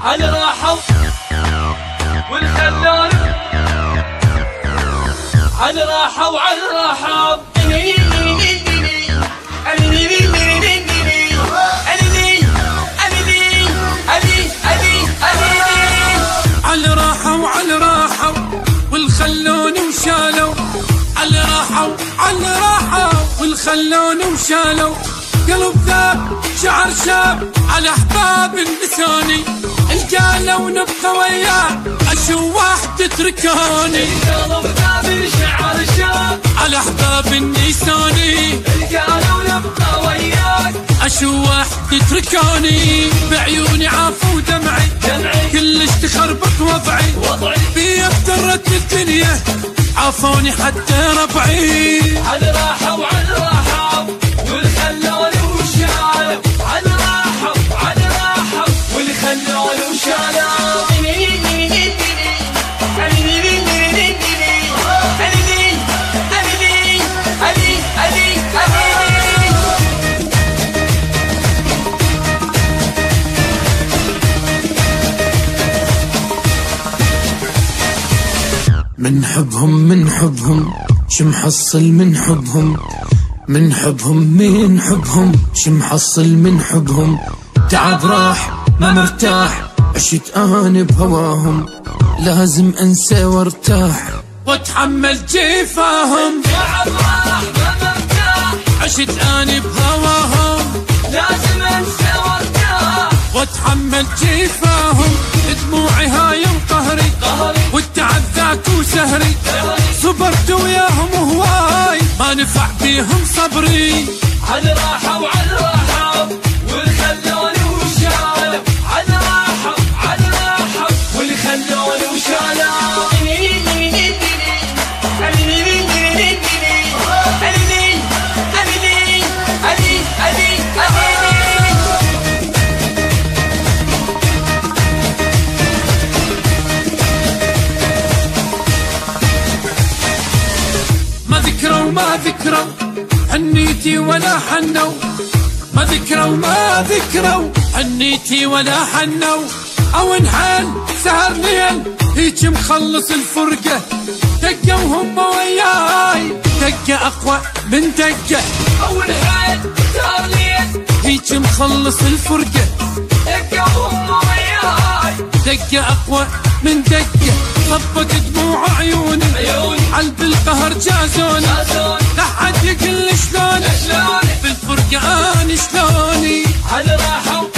على راحوا والخلون على راحوا على راحوا على راحوا على راحوا والخلون وشالوا على راحوا على راحوا والخلون وشالوا قلب ذاب شعر شاب على احباب النساني القالوا نبقى وياه اشواح تتركوني القلب ذاب شعر شاب على احباب النساني القالوا نبقى وياك اشواح تتركوني بعيوني عافوا دمعي كلش تخربط وضعي بي افترت الدنيا عافوني حتى ربعي على راحوا وعلى راحوا والخلون وشالوا على راحوا على راحوا والخلون وشالوا من حبهم شمحصل من حبهم من حبهم شمحصل من حبهم تعب راح ما مرتاح عشت انا بهواهم لازم انسى وارتاح واتحمل جفاهم تعب راح ما مرتاح عشت انا بهواهم لازم انسى وارتاح واتحمل جفاهم دموعي هاي وقهري والتعب ذاك وسهري صبرت وياهم وهواي ما نفع بيهم صبري على راحوا وعلى راحوا والخلون وشالوا على راحوا على راحوا والخلون وشالوا ما ذكروا حنيتي ولا حنوا ما ذكروا حنيتي ولا حنوا او انحال سهر ليل هيك مخلص الفرقة دقة وهم وياي دقة اقوى من دقة او انحال سهر ليل هيك مخلص الفرقة دقة وهم وياي دقة اقوى من دقة صبت دموع عيوني قلب القهر جازوني لا حد يقل شلوني بالفرقة انا شلوني على راحوا